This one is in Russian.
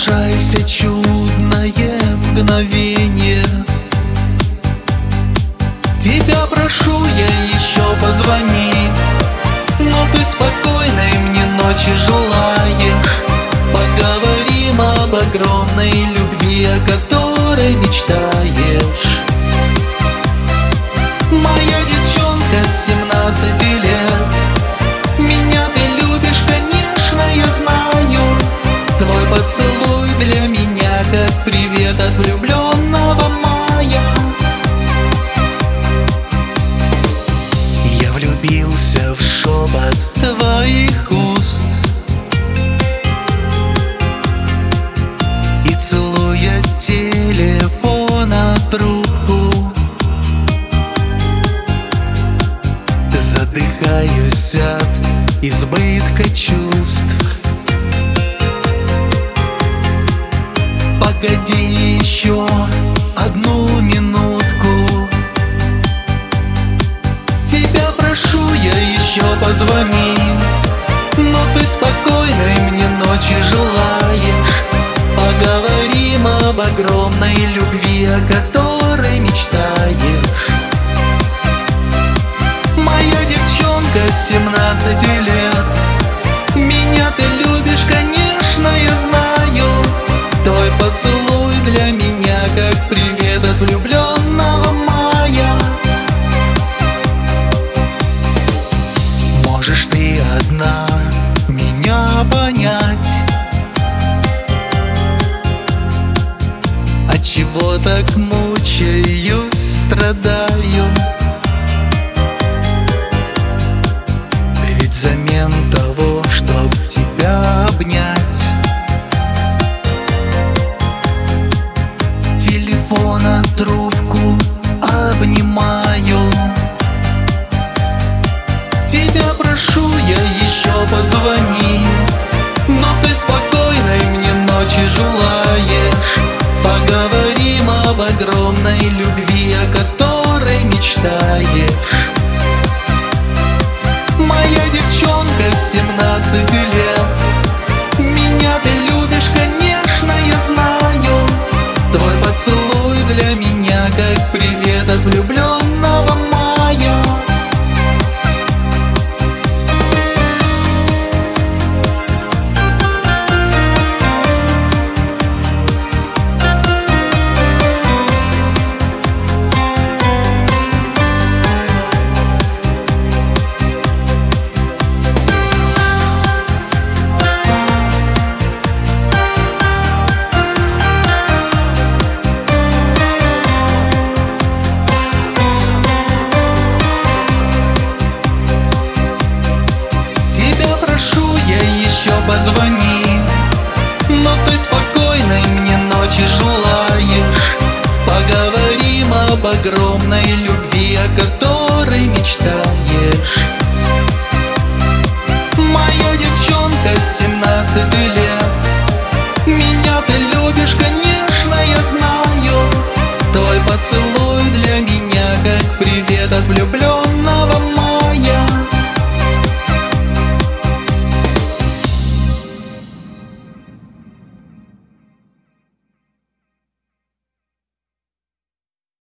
Соглашайся, чудное мгновение. Тебя прошу я, еще позвони. Но ты спокойной мне ночи желаешь. Поговорим об огромной любви, о которой мечтаешь. Моя девчонка с 17 лет, меня ты любишь, конечно, я знаю. Твой поцелуй для меня как привет от влюбленного мая. Я влюбился в шепот твоих уст, и целуя телефона трубку, задыхаюсь от избытка чувств. Погоди еще одну минутку. Тебя прошу я, еще позвони. Но ты спокойной мне ночи желаешь. Поговорим об огромной любви, о которой мечтаешь. Моя девчонка с 17 лет, меня ты любишь, конечно, я знаю. Твой поцелуй для меня как привет от влюбленного мая. Можешь ты одна меня понять, отчего так мучаюсь, страдаю. Ведь взамен того, чтоб тебя обнять, телефона трубку обнимаю. Тебя прошу я, еще позвони. Но ты спокойной мне ночи желаешь. Поговорим об огромной любви, о которой мечтаешь. Моя девчонка с 17 лет, меня ты любишь, конечно, я знаю. Твой поцелуй для меня как привет от влюбленного мая. Позвони, но ты спокойной мне ночи желаешь. Поговорим об огромной любви, о которой мечтаешь. Моя девчонка с 17 лет, меня ты любишь, конечно, я знаю. Твой поцелуй для меня как привет от влюбленного.